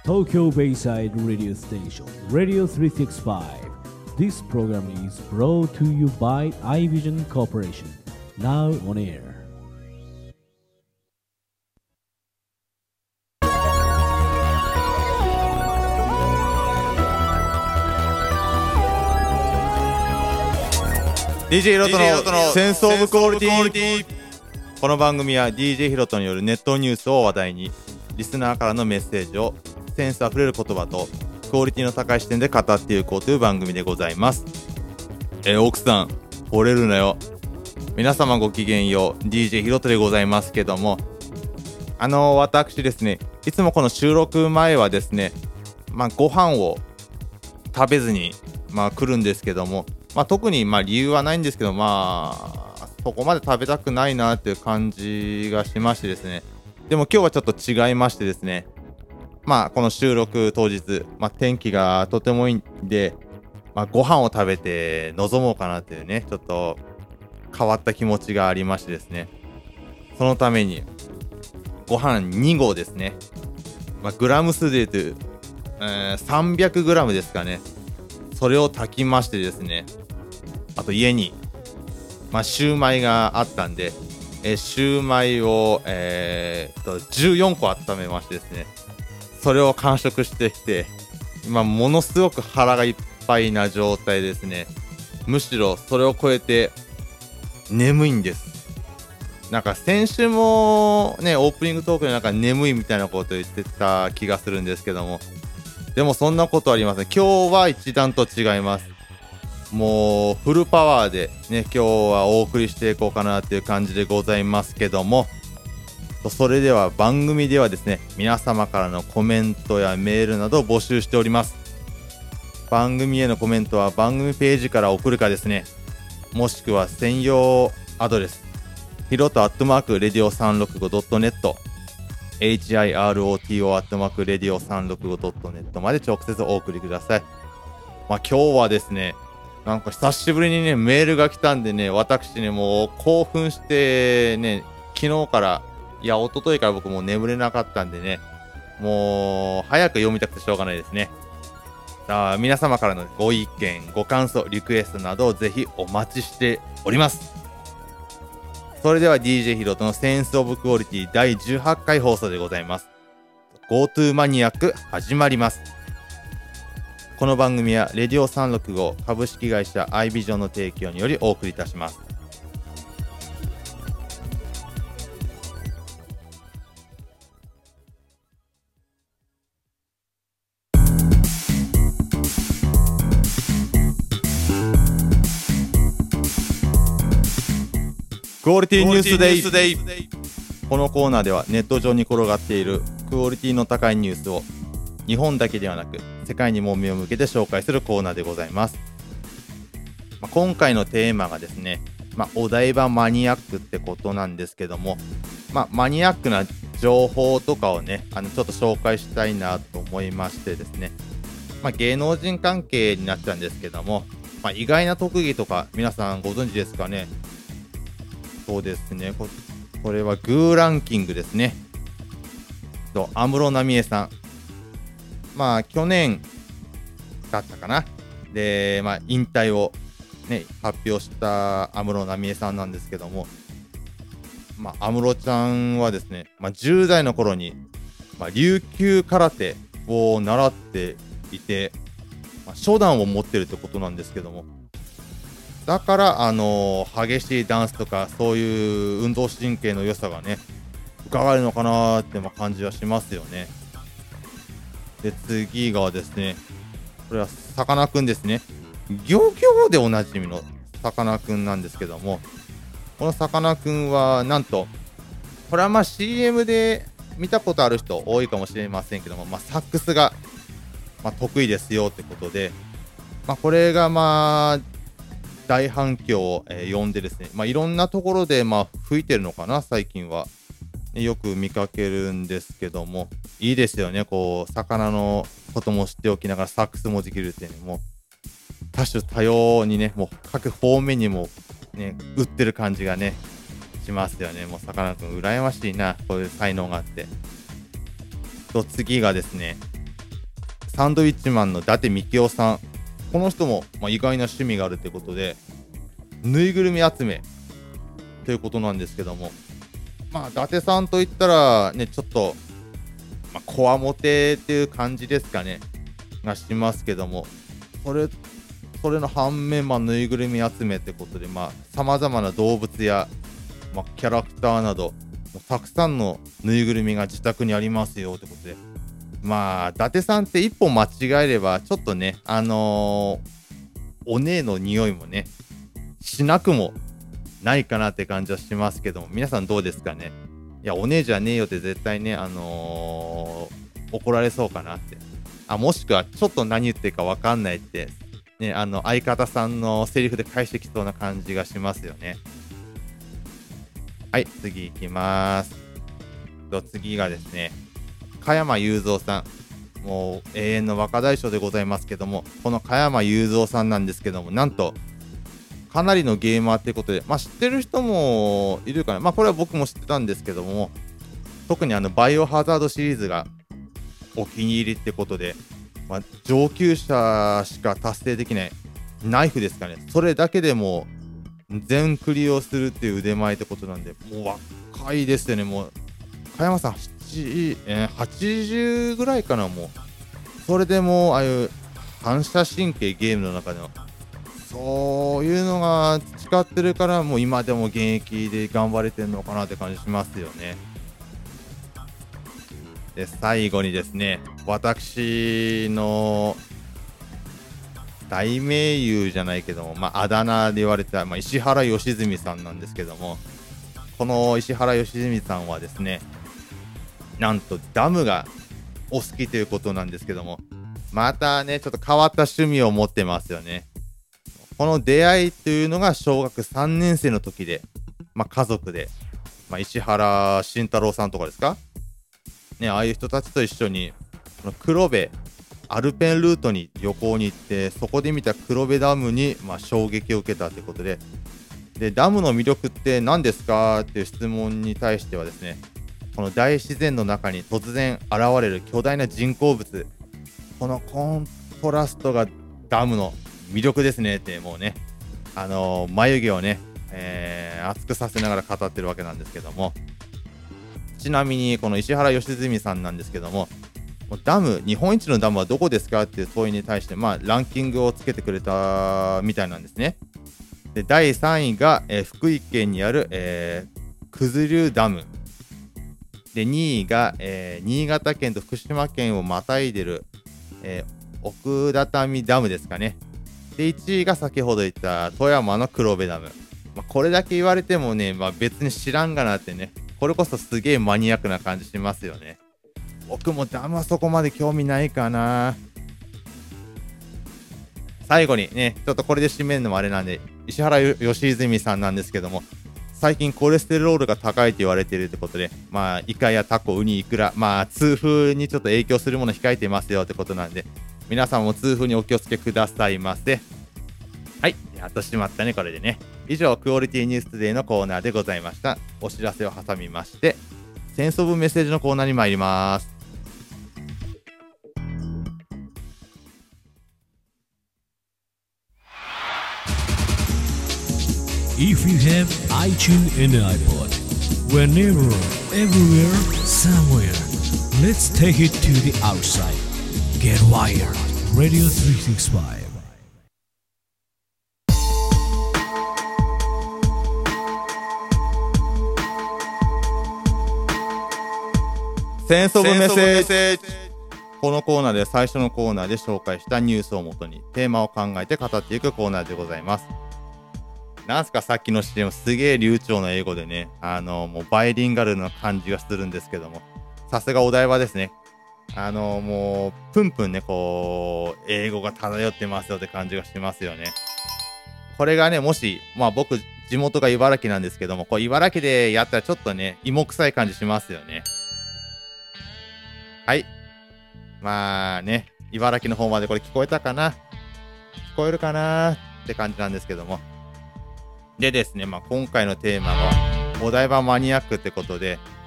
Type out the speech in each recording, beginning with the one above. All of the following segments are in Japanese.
Tokyo Bayside Radio Station, Radio 365. This program is brought to you by iVision Corporation. Now on air. DJ ヒロトのセンスオブクオリティ。この番組は DJ ヒロトによるネットニュースを話題にリスナーからのメッセージをセンスあふれる言葉とクオリティの高い視点で語っていこうという番組でございます。奥さん惚れるなよ。皆様ごきげんよう。 DJ ヒロトでございますけども、私ですね、いつもこの収録前はですね、ご飯を食べずに来るんですけども、特に理由はないんですけど、そこまで食べたくないなっていう感じがしましてですね。でも今日はちょっと違いましてですね、この収録当日、天気がとてもいいんで、ご飯を食べて臨もうかなっていうね、ちょっと変わった気持ちがありましてですね、そのためにご飯2合ですね、グラム数で言うと、300グラムですかね、それを炊きましてですね、あと家にシューマイがあったんで、シューマイを、14個温めましてですね、それを完食してきて、今ものすごく腹がいっぱいな状態ですね。むしろそれを超えて眠いんです。先週もね、オープニングトークで眠いみたいなことを言ってた気がするんですけども、でもそんなことありません。今日は一段と違います。もうフルパワーでね、今日はお送りしていこうかなっていう感じでございますけども、それでは番組ではですね、皆様からのコメントやメールなどを募集しております。番組へのコメントは番組ページから送るかですね、もしくは専用アドレスヒロト@radio365.net HIROTO@radio365.net まで直接お送りください。今日はですね、久しぶりにね、メールが来たんでね、私ね、もう興奮してね、昨日から一昨日から僕もう眠れなかったんでね、もう早く読みたくてしょうがないですね。皆様からのご意見、ご感想、リクエストなどをぜひお待ちしております。それでは DJ ヒロトのセンスオブクオリティ第18回放送でございます。 GoTo マニアック始まります。この番組はレディオ365株式会社 iVision の提供によりお送りいたします。クオリティニュースデイ。このコーナーではネット上に転がっているクオリティの高いニュースを日本だけではなく世界にも目を向けて紹介するコーナーでございます。今回のテーマがですね、お台場マニアックってことなんですけども、マニアックな情報とかをね、ちょっと紹介したいなと思いましてですね、芸能人関係になっちゃうんですけども、意外な特技とか皆さんご存知ですかね。そうですね、これはグーランキングですね。安室奈美恵さん、去年だったかな。で、引退をね、発表した安室奈美恵さんなんですけども、安室ちゃんはですね、10代の頃に、琉球空手を習っていて、初段を持ってるってことなんですけども、だから激しいダンスとかそういう運動神経の良さがね、伺えるのかなーって感じはしますよね。で、次がですね、これはさかなクンですね。漁業でおなじみのさかなクンなんですけども、このさかなクンはなんと、これはCM で見たことある人多いかもしれませんけども、サックスが、得意ですよってことで、これが大反響を、呼んでですね、いろんなところで吹いてるのかな、最近は。よく見かけるんですけども、いいですよね。魚のことも知っておきながらサックスもできるっていうのも、多種多様にね、もう各方面にもね、売ってる感じがね、しますよね。もうさかなクン羨ましいな、こういう才能があって。と次がですね、 サンドウィッチマンの伊達みきおさん、この人も、意外な趣味があるということで、ぬいぐるみ集めということなんですけども、伊達さんといったらね、ちょっとこわもてっていう感じですかねがしますけども、それの反面、ぬいぐるみ集めってことで、さまざまな動物や、キャラクターなどもうたくさんのぬいぐるみが自宅にありますよってことで、伊達さんって一歩間違えればちょっとね、お姉の匂いもねしなくもないかなって感じはしますけども、皆さんどうですかね。いや、お姉じゃねえよって絶対ね、怒られそうかなって。もしくはちょっと何言ってるか分かんないってね、相方さんのセリフで返してきそうな感じがしますよね。はい、次いきます。次がですね、加山雄三さん、もう永遠の若大将でございますけども、この加山雄三さんなんですけども、なんとかなりのゲーマーってことで、知ってる人もいるかな。これは僕も知ってたんですけども、特にバイオハザードシリーズがお気に入りってことで、上級者しか達成できないナイフですかね。それだけでも全クリをするっていう腕前ってことなんで、もう若いですよね。もう加山さん80ぐらいかな。もうそれでもああいう反射神経、ゲームの中でのそういうのが培ってるから、もう今でも現役で頑張れてるのかなって感じしますよね。で、最後にですね、私の大名優じゃないけども、あだ名で言われた、石原良純さんなんですけども、この石原良純さんはですね、なんとダムがお好きということなんですけども、またね、ちょっと変わった趣味を持ってますよね。この出会いというのが小学3年生の時で、家族で、石原慎太郎さんとかですかね、ああいう人たちと一緒にこの黒部アルペンルートに旅行に行って、そこで見た黒部ダムに、衝撃を受けたということで、ダムの魅力って何ですかっていう質問に対してはですね、この大自然の中に突然現れる巨大な人工物、このコントラストがダムの魅力ですねって、もうね、眉毛をね、熱くさせながら語ってるわけなんですけども、ちなみにこの石原良純さんなんですけども、ダム、日本一のダムはどこですかっていう問いに対して、ランキングをつけてくれたみたいなんですね。で、第3位が、福井県にある、九頭竜ダムで、2位が、新潟県と福島県をまたいでる、奥畳ダムですかね。で、1位が先ほど言った富山の黒部ダム。これだけ言われてもね、別に知らんがなってね、これこそすげえマニアックな感じしますよね。僕もダムはそこまで興味ないかな。最後にね、ちょっとこれで締めるのもあれなんで、石原良純さんなんですけども、最近コレステロールが高いと言われているってことで、イカやタコ、ウニ、イクラ、痛風にちょっと影響するもの控えてますよってことなんで、皆さんも痛風にお気をつけくださいませ。はい、やっとしまったね、これでね。以上、クオリティニューストゥデイのコーナーでございました。お知らせを挟みまして、センスオブメッセージのコーナーに参ります。 If you have iTunes and iPod, whenever, everywhere, somewhere, let's take it to the outside. Get wired. Radio 365. センスオブメッセージ。このコーナーで最初のコーナーで紹介したニュースをもとにテーマを考えて語っていくコーナーでございます。なんすかさっきの CM すげえ流暢な英語でね、もうバイリンガルな感じがするんですけども、さすがお台場ですね。もうプンプンね、こう英語が漂ってますよって感じがしますよね。これがね、もし僕地元が茨城なんですけども、こう茨城でやったらちょっとね、芋臭い感じしますよね。はい。ね、茨城の方までこれ聞こえたかな？聞こえるかなって感じなんですけども。でですね、今回のテーマはお台場マニアックってことで、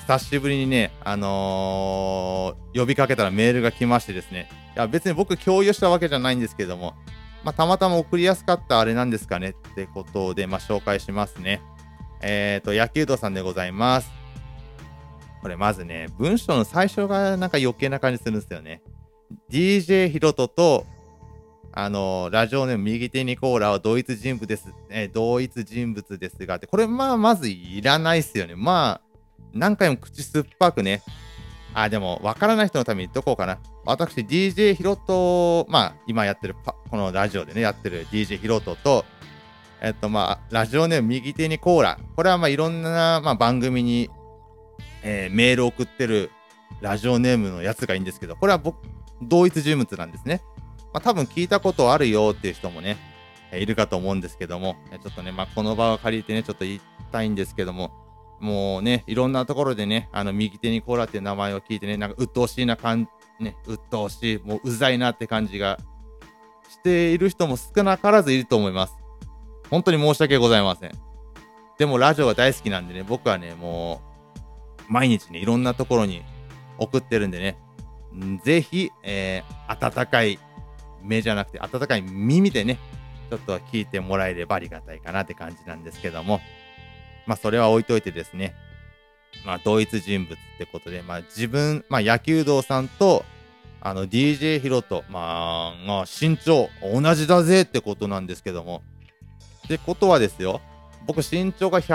久しぶりにね、呼びかけたらメールが来ましてですね。いや、別に僕共有したわけじゃないんですけども、たまたま送りやすかったあれなんですかねってことで、紹介しますね。野球道さんでございます。これまずね、文章の最初がなんか余計な感じするんですよね。DJ ヒロトと、ラジオネーム右手にコーラは同一人物です。同一人物ですがって、これまずいらないっすよね。何回も口酸っぱくね。でも、わからない人のために言っとこうかな。私、DJ ヒロト、今やってる、このラジオでね、やってる DJ ヒロトと、ラジオネーム右手にコーラ。これはいろんな、番組に、メールを送ってるラジオネームのやつがいいんですけど、これは同一人物なんですね。多分聞いたことあるよっていう人もね、いるかと思うんですけども、ちょっとね、この場を借りてね、ちょっと言いたいんですけども、もうね、いろんなところでね、右手にコーラっていう名前を聞いてね、なんか鬱陶しいな鬱陶しい、もううざいなって感じがしている人も少なからずいると思います。本当に申し訳ございません。でもラジオが大好きなんでね、僕はね、もう、毎日ね、いろんなところに送ってるんでね、ぜひ、温かい目じゃなくて、温かい耳でね、ちょっと聞いてもらえればありがたいかなって感じなんですけども、それは置いといてですね、同一人物ってことで、自分、野球道さんと、DJ ヒロト、身長同じだぜってことなんですけども、ってことはですよ、僕身長が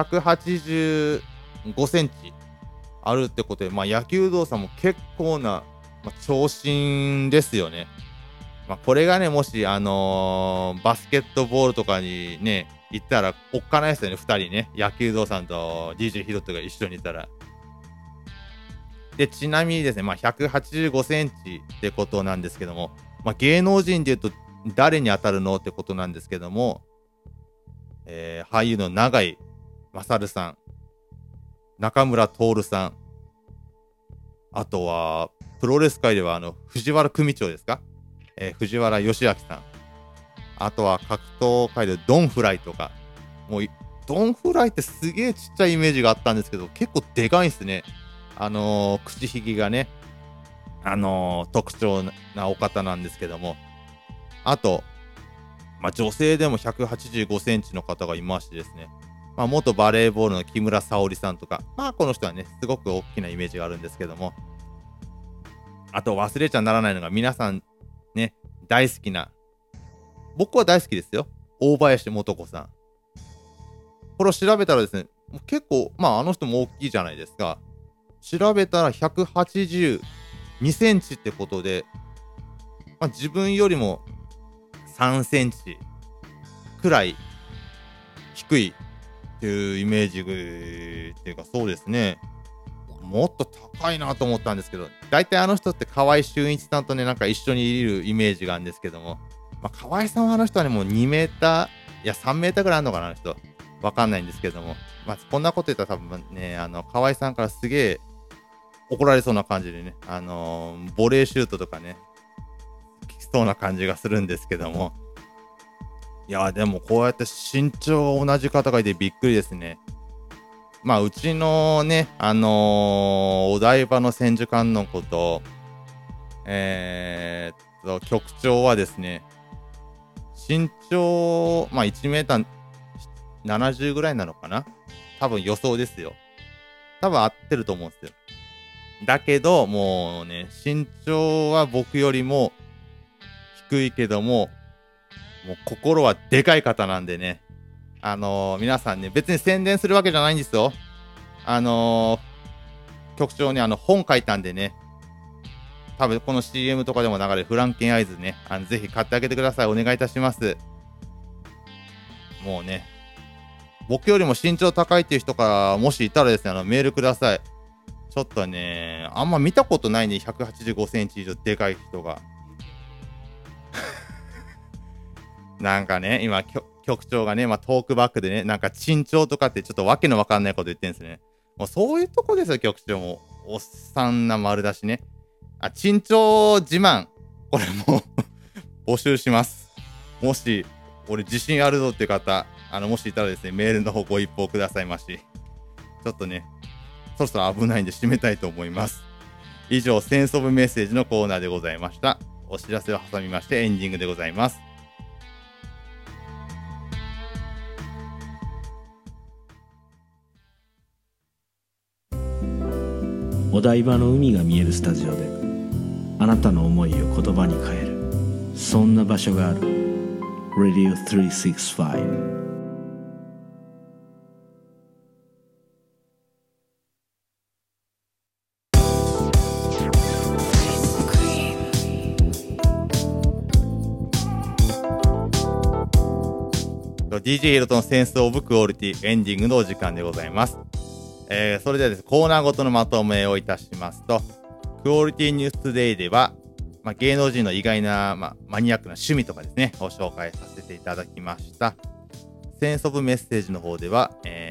185センチあるってことで、野球道さんも結構な、長身ですよね。これがね、もし、バスケットボールとかにね、行ったらおっかないですよね、2人ね。野球道さんと DJ ヒロトが一緒にいたら。で、ちなみにですね、185センチってことなんですけども、芸能人で言うと誰に当たるのってことなんですけども、俳優の永井勝さん、中村徹さん、あとは、プロレス界では藤原組長ですか、藤原義明さん、あとは格闘界でドンフライとか、もうドンフライってすげえちっちゃいイメージがあったんですけど、結構でかいんですね。口ひげがね、特徴なお方なんですけども、あと、女性でも185センチの方がいましてですね、元バレーボールの木村沙織さんとか、この人はね、すごく大きなイメージがあるんですけども、あと忘れちゃならないのが皆さんね、大好きな、僕は大好きですよ。大林素子さん。これを調べたらですね、結構、あの人も大きいじゃないですか。調べたら182センチってことで、自分よりも3センチくらい低いっていうイメージっていうか、そうですね。もっと高いなと思ったんですけど、大体あの人って河合俊一さんとね、なんか一緒にいるイメージがあるんですけども、河合さんはあの人はね、もう2メーター、いや3メーターぐらいあるのかな、あの人。わかんないんですけども、こんなこと言ったら多分ね、河合さんからすげえ怒られそうな感じでね、ボレーシュートとかね、きそうな感じがするんですけども、いや、でもこうやって身長が同じ方がいてびっくりですね。うちのね、お台場の千手観音こと、局長はですね、身長、1メーター70ぐらいなのかな、多分予想ですよ。多分合ってると思うんですよ。だけど、もうね、身長は僕よりも低いけども、もう心はでかい方なんでね。皆さんね、別に宣伝するわけじゃないんですよ。局長に本書いたんでね、多分この CM とかでも流れるフランケンアイズね、ぜひ買ってあげてください。お願いいたします。もうね、僕よりも身長高いっていう人からもしいたらですね、メールください。ちょっとね、あんま見たことないね、185センチ以上でかい人が。なんかね、今、局長がね、トークバックでね、なんか身長とかってちょっとわけのわかんないこと言ってんですね。もうそういうとこですよ、局長も。おっさんな丸だしね。身長自慢。これも募集します。もし、俺自信あるぞっていう方、もしいたらですね、メールの方ご一報くださいまし。ちょっとね、 そろそろ危ないんで締めたいと思います。以上、センスオブメッセージのコーナーでございました。お知らせを挟みましてエンディングでございます。 お台場の海が見えるスタジオであなたの思いを言葉に変える、そんな場所がある。 Radio 365。 DJ ヒロトのセンスオブクオリティエンディングのお時間でございます。それではですね、コーナーごとのまとめをいたしますと、クオリティニューストゥデイでは、芸能人の意外な、マニアックな趣味とかですね、を紹介させていただきました。センスオブメッセージの方では、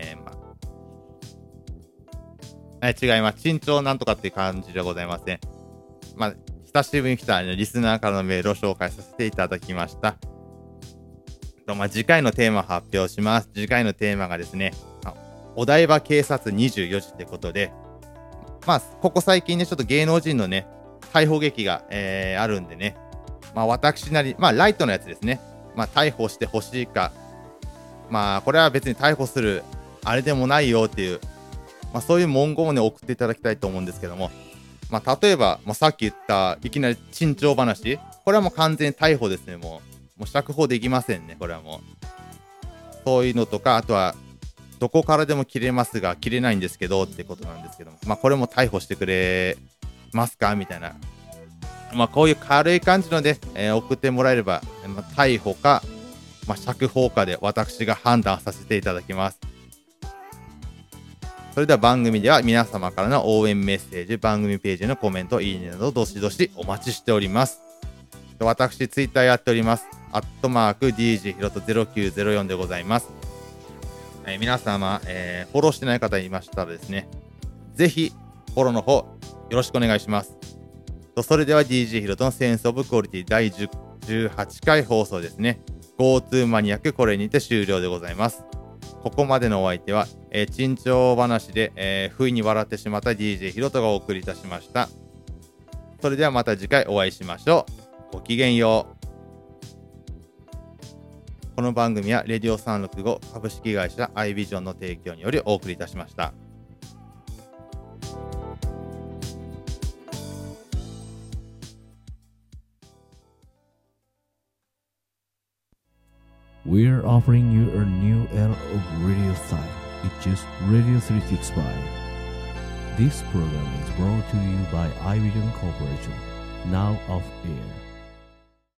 違います。珍重なんとかっていう感じではございません。久しぶりに来たリスナーからのメールを紹介させていただきました。次回のテーマを発表します。次回のテーマがですね、お台場警察24時ってことで、ここ最近ね、ちょっと芸能人のね、逮捕劇が、あるんでね、私なり、ライトのやつですね、逮捕してほしいか、これは別に逮捕する、あれでもないよっていう、そういう文言をね、送っていただきたいと思うんですけども、例えば、さっき言った、いきなり珍重話、これはもう完全に逮捕ですね、もう釈放できませんね、これはもう。そういうのとか、あとは、どこからでも切れますが、切れないんですけどってことなんですけども、これも逮捕してくれますかみたいな。こういう軽い感じので、送ってもらえれば、逮捕か、釈放かで私が判断させていただきます。それでは番組では皆様からの応援メッセージ、番組ページのコメント、いいねなどどしどしお待ちしております。私、ツイッターやっております。@DJ ひろと0904でございます。皆様、フォローしてない方いましたらですね、ぜひフォローの方よろしくお願いします。それでは DJ ひろとのセンスオブクオリティ第18回放送ですね。GoTo マニアックこれにて終了でございます。ここまでのお相手は、珍重話で、不意に笑ってしまった DJ ひろとがお送りいたしました。それではまた次回お会いしましょう。ごきげんよう。この番組はレディオ365株式会社アイビジョンの提供によりお送りいたしました。 We're offering you a new era of radio style. It's just Radio 365. This program is brought to you by iVision Corporation, now off air.